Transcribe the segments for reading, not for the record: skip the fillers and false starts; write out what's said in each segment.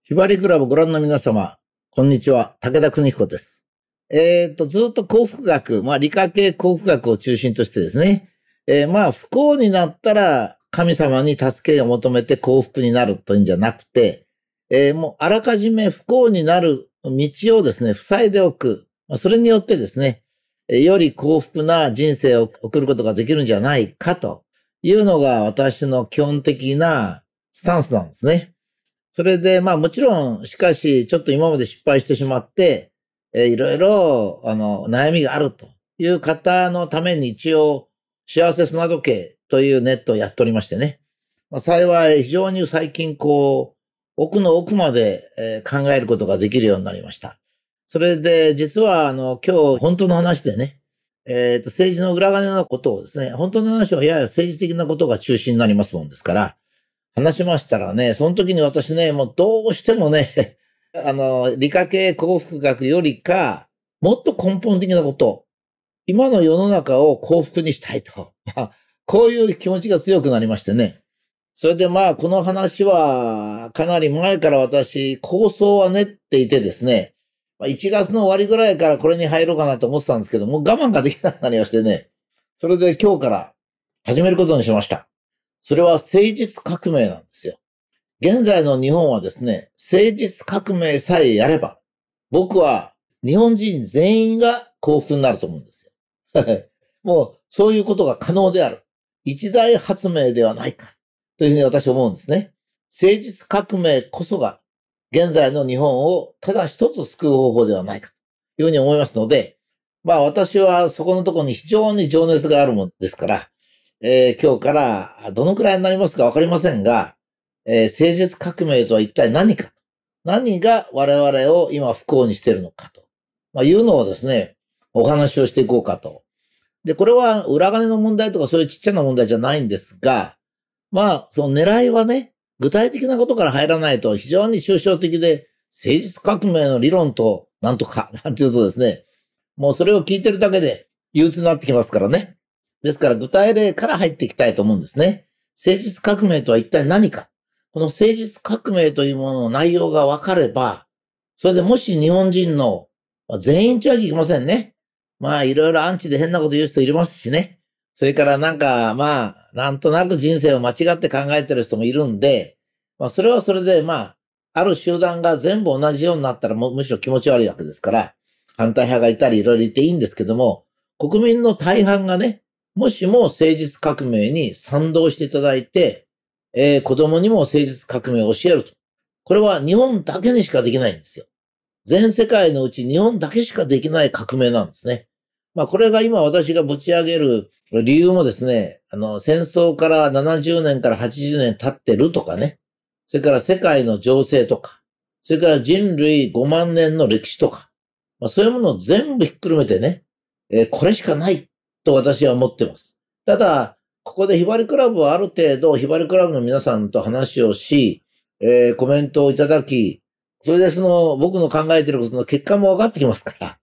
ひばりクラブご覧の皆様、こんにちは。武田邦彦です。ずっと幸福学、理科系幸福学を中心としてですね、不幸になったら神様に助けを求めて幸福になるというんじゃなくて、もうあらかじめ不幸になる道をですね、塞いでおく。それによってですね、より幸福な人生を送ることができるんじゃないかというのが私の基本的なスタンスなんですね。それで、もちろん、しかし、ちょっと今まで失敗してしまって、いろいろ、悩みがあるという方のために一応、幸せ砂時計というネットをやっておりましてね。幸い、非常に最近、奥の奥まで、考えることができるようになりました。それで、実は、今日、本当の話でね、政治の裏金のことをですね、本当の話はやや政治的なことが中心になりますもんですから、話しましたらね、その時に私ね、もうどうしてもね、理科系幸福学よりか、もっと根本的なこと、今の世の中を幸福にしたいと。こういう気持ちが強くなりましてね。それでこの話は、かなり前から私、構想は練っていてですね、1月の終わりぐらいからこれに入ろうかなと思ってたんですけど、もう我慢ができなくなりましてね。それで今日から始めることにしました。それは誠実革命なんですよ。現在の日本はですね、誠実革命さえやれば、僕は日本人全員が幸福になると思うんですよ。もうそういうことが可能である。一大発明ではないか。というふうに私は思うんですね。誠実革命こそが現在の日本をただ一つ救う方法ではないか。というふうに思いますので、私はそこのところに非常に情熱があるもんですから、今日からどのくらいになりますかわかりませんが、誠実革命とは一体何か。何が我々を今不幸にしているのかと。いうのをですね、お話をしていこうかと。で、これは裏金の問題とかそういうちっちゃな問題じゃないんですが、その狙いはね、具体的なことから入らないと非常に抽象的で、誠実革命の理論となんとか、なんていうとですね、もうそれを聞いてるだけで憂鬱になってきますからね。ですから具体例から入っていきたいと思うんですね。誠実革命とは一体何か。この誠実革命というものの内容が分かれば、それでもし日本人の、全員とは聞きませんね。いろいろアンチで変なこと言う人いますしね。それからなんとなく人生を間違って考えてる人もいるんで、それはそれである集団が全部同じようになったらむしろ気持ち悪いわけですから、反対派がいたりいろいろいていいんですけども、国民の大半がね、もしも誠実革命に賛同していただいて、子供にも誠実革命を教えると。これは日本だけにしかできないんですよ。全世界のうち日本だけしかできない革命なんですね。これが今私がぶち上げる理由もですね、戦争から70年から80年経ってるとかね、それから世界の情勢とか、それから人類5万年の歴史とか、そういうものを全部ひっくるめてね、これしかないと私は思ってます。ただ、ここでひばりクラブはある程度、ひばりクラブの皆さんと話をし、コメントをいただき、それで僕の考えていることの結果も分かってきますから、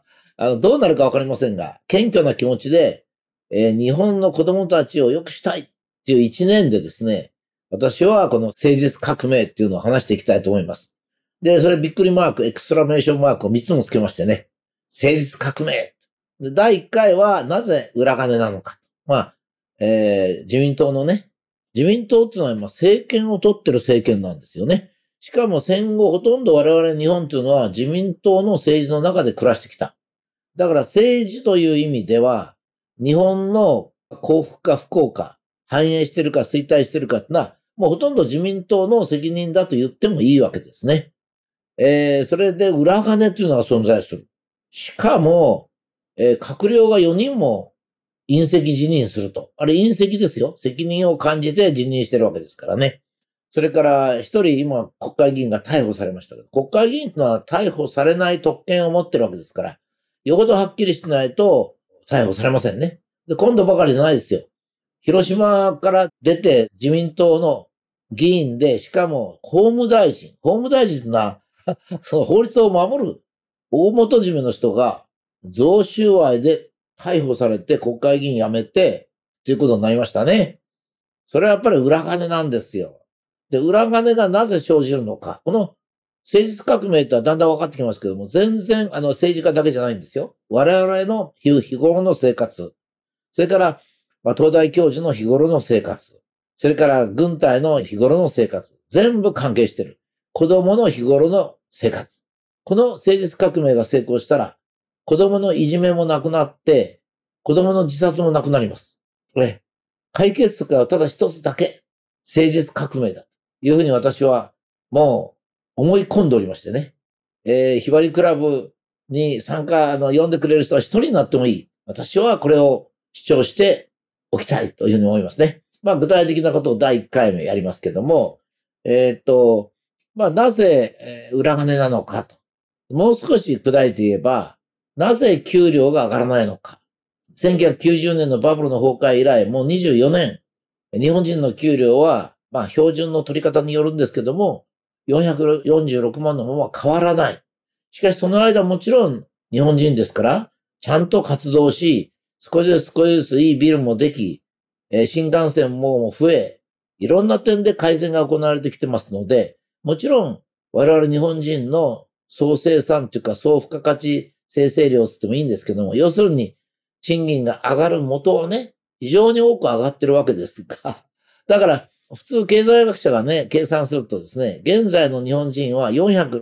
どうなるか分かりませんが、謙虚な気持ちで、日本の子供たちを良くしたいっていう一年でですね、私はこの誠実革命っていうのを話していきたいと思います。で、それびっくりマーク、エクストラメーションマークを3つもつけましてね、誠実革命。で、第1回はなぜ裏金なのか。自民党のね、自民党っていうのは今政権を取ってる政権なんですよね。しかも戦後ほとんど我々日本というのは自民党の政治の中で暮らしてきた。だから政治という意味では、日本の幸福か不幸か、繁栄してるか衰退してるかってのは、もうほとんど自民党の責任だと言ってもいいわけですね。それで裏金というのが存在する。しかも、閣僚が4人も隕石辞任すると。あれ隕石ですよ。責任を感じて辞任してるわけですからね。それから一人今国会議員が逮捕されましたけど、国会議員というのは逮捕されない特権を持ってるわけですから、よほどはっきりしてないと逮捕されませんね。で、今度ばかりじゃないですよ。広島から出て自民党の議員で、しかも法務大臣というのはその法律を守る大元締めの人が贈収賄で逮捕されて国会議員辞めてということになりましたね。それはやっぱり裏金なんですよ。で、裏金がなぜ生じるのか。この政治革命ってだんだん分かってきますけども、全然政治家だけじゃないんですよ。我々の日頃の生活。それから、東大教授の日頃の生活。それから軍隊の日頃の生活。全部関係してる。子供の日頃の生活。この政治革命が成功したら、子供のいじめもなくなって、子供の自殺もなくなります。解決策はただ一つだけ。政治革命だ。というふうに私はもう思い込んでおりましてね。ひばりクラブに参加、呼んでくれる人は一人になってもいい。私はこれを主張しておきたいというふうに思いますね。具体的なことを第1回目やりますけども、なぜ、裏金なのかと。もう少し砕いて言えば、なぜ給料が上がらないのか。1990年のバブルの崩壊以来、もう24年、日本人の給料は、標準の取り方によるんですけども、446万のまま変わらない。しかしその間もちろん日本人ですから、ちゃんと活動し、少しずついいビルもでき、新幹線も増え、いろんな点で改善が行われてきてますので、もちろん我々日本人の総生産というか総付加価値生成量って言ってもいいんですけども、要するに賃金が上がる元はね、非常に多く上がってるわけですが、だから普通経済学者がね、計算するとですね、現在の日本人は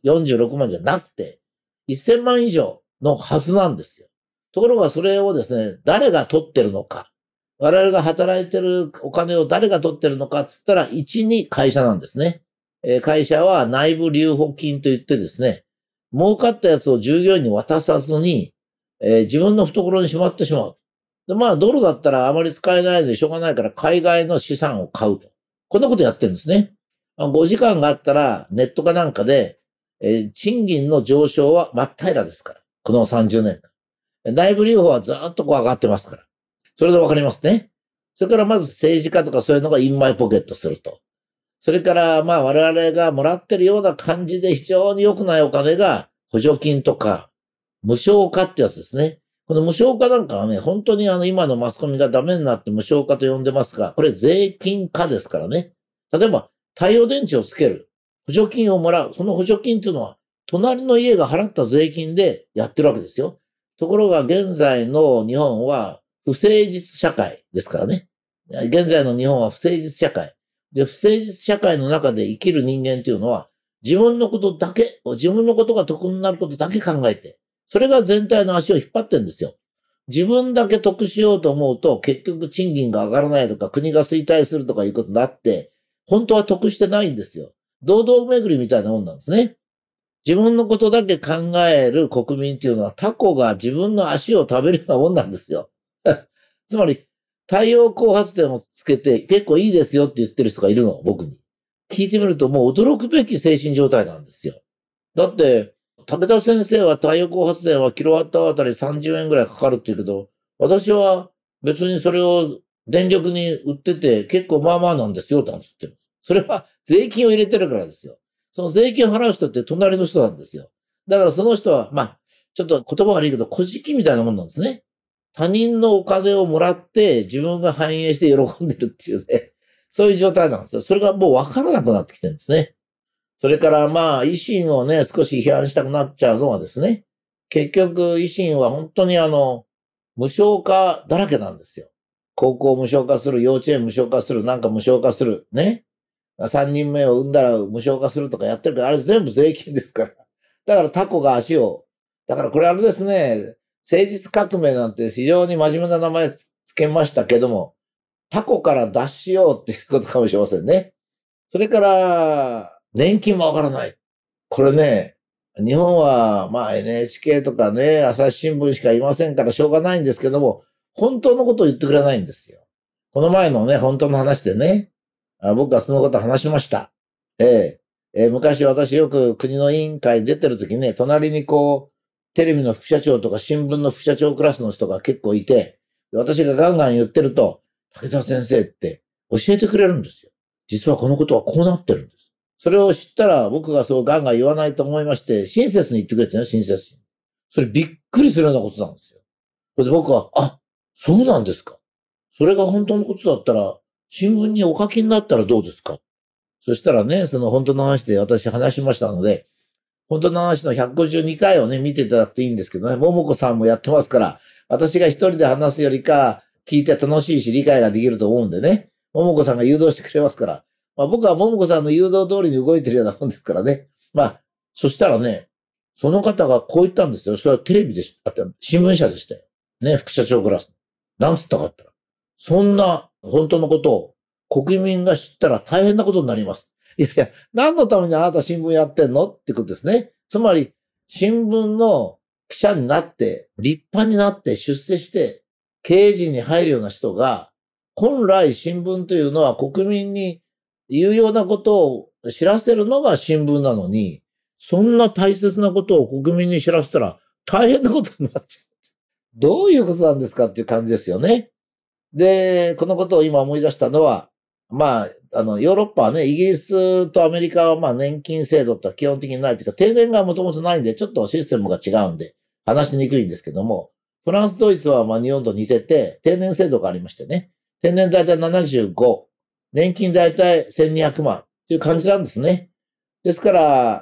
446万じゃなくて、1000万以上のはずなんですよ。ところがそれをですね、誰が取ってるのか。我々が働いてるお金を誰が取ってるのかって言ったら、1、2会社なんですね。会社は内部留保金といってですね、儲かったやつを従業員に渡さずに、自分の懐にしまってしまう。でドルだったらあまり使えないのでしょうがないから海外の資産を買うと。こんなことやってるんですね。5時間があったらネットかなんかで、賃金の上昇は真っ平らですから。この30年間。内部留保はずっと上がってますから。それでわかりますね。それからまず政治家とかそういうのがインマイポケットすると。それから我々がもらってるような感じで非常に良くないお金が補助金とか無償化ってやつですね。この無償化なんかはね、本当に今のマスコミがダメになって無償化と呼んでますが、これ税金化ですからね。例えば太陽電池をつける。補助金をもらう。その補助金っていうのは隣の家が払った税金でやってるわけですよ。ところが現在の日本は不誠実社会ですからね。現在の日本は不誠実社会。で、不誠実社会の中で生きる人間っていうのは、自分のことだけ、自分のことが得になることだけ考えて、それが全体の足を引っ張ってるんですよ。自分だけ得しようと思うと、結局賃金が上がらないとか、国が衰退するとかいうことになって、本当は得してないんですよ。堂々巡りみたいなもんなんですね。自分のことだけ考える国民っていうのは、タコが自分の足を食べるようなもんなんですよ。つまり、太陽光発電をつけて結構いいですよって言ってる人がいるの、僕に。聞いてみるともう驚くべき精神状態なんですよ。だって、武田先生は太陽光発電はキロワットあたり30円ぐらいかかるって言うけど、私は別にそれを電力に売ってて結構まあまあなんですよ、って言ってるんです。それは税金を入れてるからですよ。その税金を払う人って隣の人なんですよ。だからその人は、ちょっと言葉悪いけど、小じみたいなもんなんですね。他人のお金をもらって自分が反映して喜んでるっていうね、そういう状態なんですよ。それがもう分からなくなってきてるんですね。それから維新をね、少し批判したくなっちゃうのはですね、結局維新は本当に無償化だらけなんですよ。高校無償化する、幼稚園無償化する、なんか無償化する、ね。3人目を産んだら無償化するとかやってるから、あれ全部税金ですから。だからタコが足を、だからこれあれですね、政治革命なんて非常に真面目な名前つけましたけども、タコから脱しようっていうことかもしれませんね。それから、年金もわからない。これね、日本はNHK とかね、朝日新聞しかいませんからしょうがないんですけども、本当のことを言ってくれないんですよ。この前のね、本当の話でね、僕はそのこと話しました。昔私よく国の委員会出てるときね、隣にテレビの副社長とか新聞の副社長クラスの人が結構いて、私がガンガン言ってると、武田先生って教えてくれるんですよ。実はこのことはこうなってるんです。それを知ったら僕がそうガンガン言わないと思いまして、親切に言ってくれてね、親切に。それびっくりするようなことなんですよ。それで僕は、そうなんですか。それが本当のことだったら、新聞にお書きになったらどうですか。そしたらね、その本当の話で私話しましたので、 本当の話の152回をね、見ていただくといいんですけどね、ももこさんもやってますから、私が一人で話すよりか、聞いて楽しいし理解ができると思うんでね、ももこさんが誘導してくれますから、僕はももこさんの誘導通りに動いてるようなもんですからね。そしたらね、その方がこう言ったんですよ。それはテレビでした。新聞社でしたよ。ね、副社長クラス。なんつったかったら。そんな本当のことを国民が知ったら大変なことになります。いやいや、何のためにあなた新聞やってんのってことですね。つまり、新聞の記者になって、立派になって出世して、経営陣に入るような人が、本来新聞というのは国民に有用なことを知らせるのが新聞なのに、そんな大切なことを国民に知らせたら大変なことになっちゃう。どういうことなんですかっていう感じですよね。で、このことを今思い出したのは、ヨーロッパはね、イギリスとアメリカは年金制度とは基本的にないというか、定年がもともとないんで、ちょっとシステムが違うんで、話しにくいんですけども、フランス、ドイツは日本と似てて、定年制度がありましてね、定年だいたい75、年金だいたい1200万という感じなんですね。ですから、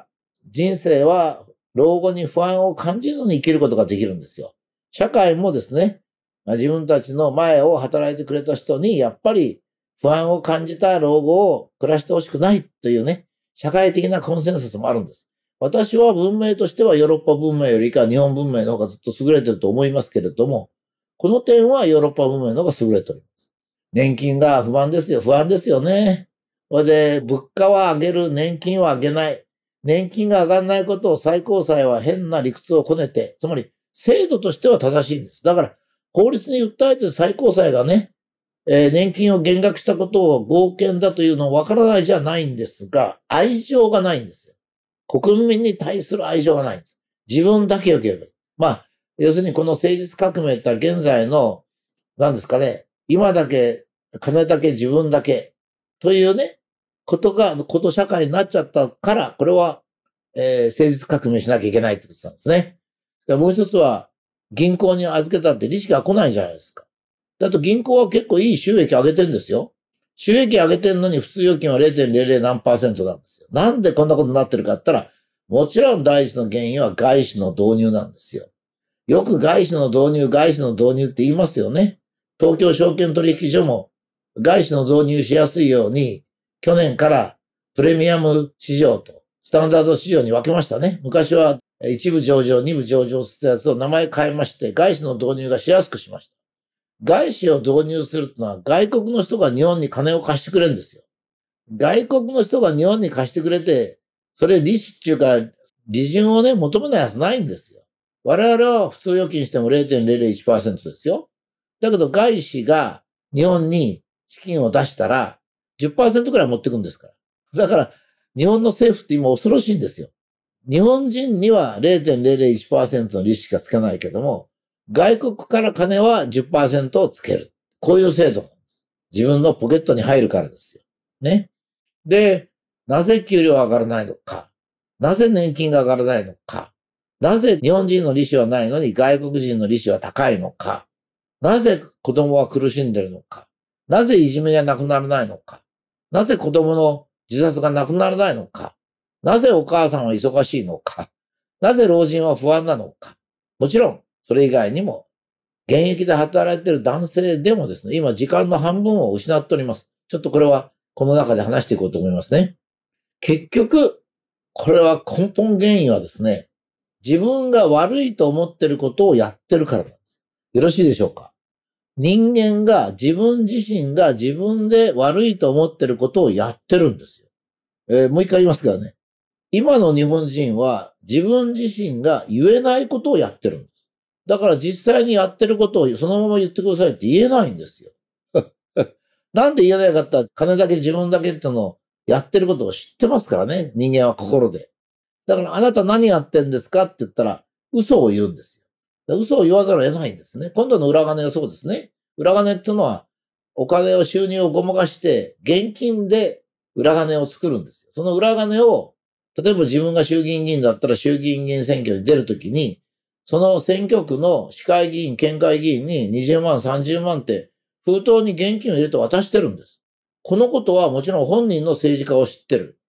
人生は老後に不安を感じずに生きることができるんですよ。社会もですね、自分たちの前を働いてくれた人に、やっぱり不安を感じた老後を暮らしてほしくないというね、社会的なコンセンサスもあるんです。私は文明としてはヨーロッパ文明よりか日本文明の方がずっと優れてると思いますけれども、この点はヨーロッパ文明の方が優れております。年金が不安ですよね。それで、物価は上げる、年金は上げない。年金が上がらないことを最高裁は変な理屈をこねて、つまり制度としては正しいんです。だから、法律に訴えて最高裁がね、年金を減額したことを合憲だというのはわからないじゃないんですが、愛情がないんですよ。国民に対する愛情がないんです。自分だけ良ければ。要するにこの政治革命って現在の、何ですかね、今だけ、金だけ自分だけというね、こと社会になっちゃったから、これは、政治革命しなきゃいけないってことなんですね。もう一つは、銀行に預けたって利子が来ないじゃないですか。だと銀行は結構いい収益上げてるんですよ。収益上げてるのに普通預金は 0.00 何%なんですよ。なんでこんなことになってるかって言ったら、もちろん第一の原因は外資の導入なんですよ。よく外資の導入って言いますよね。東京証券取引所も外資の導入しやすいように、去年からプレミアム市場とスタンダード市場に分けましたね。昔は一部上場、二部上場するやつを名前変えまして、外資の導入がしやすくしました。外資を導入するというのは外国の人が日本に金を貸してくれるんですよ。外国の人が日本に貸してくれて、それ利子っていうか、利潤をね、求めないやつないんですよ。我々は普通預金しても 0.001% ですよ。だけど外資が日本に資金を出したら 10% くらい持ってくんですから。だから日本の政府って今恐ろしいんですよ。日本人には 0.001% の利子しかつけないけども、外国から金は 10% をつける。こういう制度なんです。自分のポケットに入るからですよ。ね。で、なぜ給料上がらないのか。なぜ年金が上がらないのか。なぜ日本人の利子はないのに外国人の利子は高いのか。なぜ子供は苦しんでるのか。なぜいじめがなくならないのか。なぜ子供の自殺がなくならないのか。なぜお母さんは忙しいのか。なぜ老人は不安なのか。もちろん、それ以外にも、現役で働いている男性でもですね、今時間の半分を失っております。ちょっとこれはこの中で話していこうと思いますね。結局、これは根本原因はですね、自分が悪いと思っていることをやってるからなんです。よろしいでしょうか。人間が自分自身が自分で悪いと思っていることをやってるんですよ。もう一回言いますからね。今の日本人は自分自身が言えないことをやってるんです。だから実際にやってることをそのまま言ってくださいって言えないんですよ。なんで言えないかって言ったら金だけ自分だけってのをやってることを知ってますからね。人間は心で。だからあなた何やってんですかって言ったら嘘を言うんですよ。嘘を言わざるを得ないんですね。今度の裏金はそうですね。裏金っていうのはお金を収入をごまかして現金で裏金を作るんですよ。その裏金を例えば自分が衆議院議員だったら衆議院議員選挙に出るときに、その選挙区の市会議員、県会議員に20万、30万って封筒に現金を入れて渡してるんです。このことはもちろん本人の政治家を知ってる。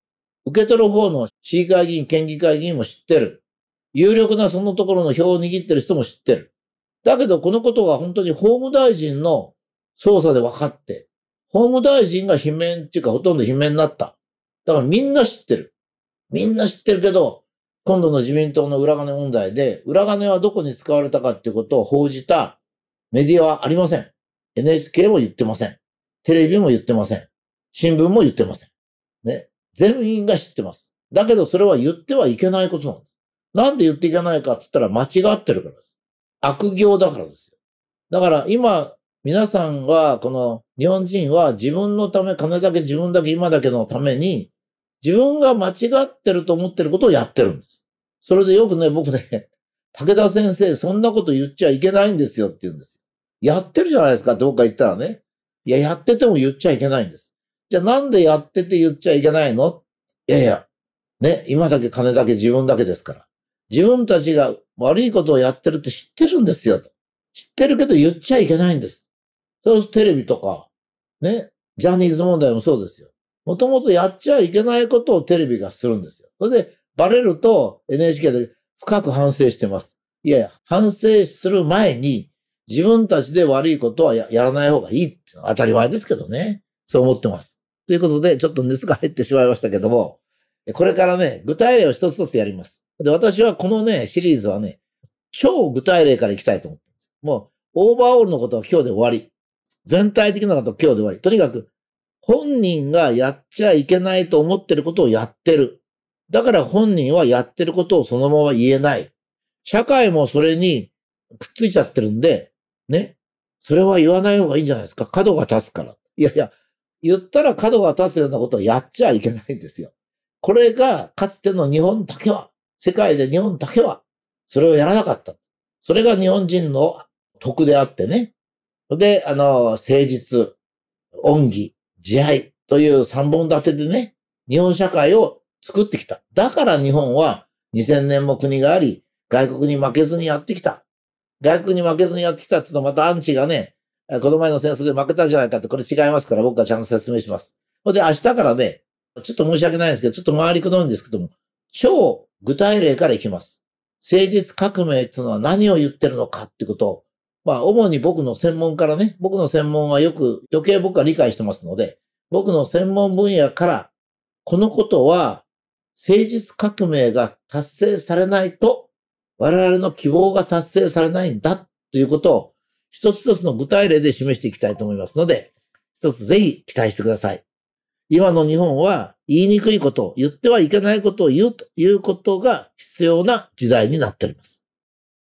受け取る方の市議会議員、県議会議員も知ってる。有力なそのところの票を握ってる人も知ってる。だけどこのことが本当に法務大臣の捜査で分かって、法務大臣が罷免っていうかほとんど罷免になった。だからみんな知ってる。みんな知ってるけど、今度の自民党の裏金問題で、裏金はどこに使われたかっていうことを報じたメディアはありません。NHK も言ってません。テレビも言ってません。新聞も言ってません。ね。全員が知ってます。だけどそれは言ってはいけないことなんです。なんで言っていけないかって言ったら間違ってるからです。悪行だからですよ。だから今、皆さんは、この日本人は自分のため、金だけ自分だけ今だけのために、自分が間違ってると思ってることをやってるんです。それでよくね、僕ね、武田先生、そんなこと言っちゃいけないんですよって言うんですよ。やってるじゃないですかって僕が言ったらね。いや、やってても言っちゃいけないんです。じゃあなんでやってて言っちゃいけないの？いやいや、ね、今だけ金だけ自分だけですから。自分たちが悪いことをやってるって知ってるんですよ。知ってるけど言っちゃいけないんです。そうするとテレビとか、ね、ジャニーズ問題もそうですよ。もともとやっちゃいけないことをテレビがするんですよ。それでバレると NHK で深く反省してます。いやいや、反省する前に自分たちで悪いことは やらない方がいいって当たり前ですけどね。そう思ってます。ということで、ちょっと熱が入ってしまいましたけども、これからね、具体例を一つ一つやります。で、私はこのね、シリーズはね、超具体例からいきたいと思ってます。もう、オーバーオールのことは今日で終わり。全体的なことは今日で終わり。とにかく、本人がやっちゃいけないと思ってることをやってる。だから本人はやってることをそのまま言えない。社会もそれにくっついちゃってるんで、ね。それは言わない方がいいんじゃないですか。角が立つから。いやいや、言ったら角が立つようなことをやっちゃいけないんですよ。これがかつての日本だけは、世界で日本だけは、それをやらなかった。それが日本人の徳であってね。で、誠実、恩義、慈愛という三本立てでね、日本社会を作ってきた。だから日本は2000年も国があり、外国に負けずにやってきた。外国に負けずにやってきたって言うとまたアンチがね、この前の戦争で負けたじゃないかって、これ違いますから僕はちゃんと説明します。で、明日からね、ちょっと申し訳ないんですけど、ちょっと回りくどいんですけども、超具体例からいきます。誠実革命っていうのは何を言ってるのかってことを、主に僕の専門からね、僕の専門は余計僕は理解してますので、僕の専門分野から、このことは、誠実革命が達成されないと、我々の希望が達成されないんだということを、一つ一つの具体例で示していきたいと思いますので、一つぜひ期待してください。今の日本は言いにくいこと、言ってはいけないことを言うということが必要な時代になっております。